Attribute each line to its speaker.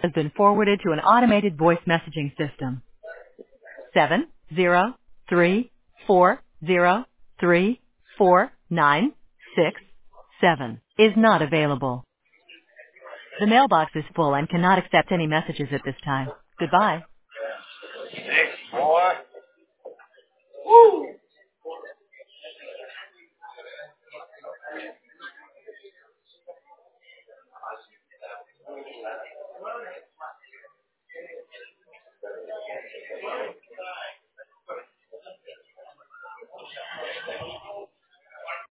Speaker 1: has been forwarded to an automated voice messaging system. 70340349667 is not available. The mailbox is full and cannot accept any messages at this time. Goodbye.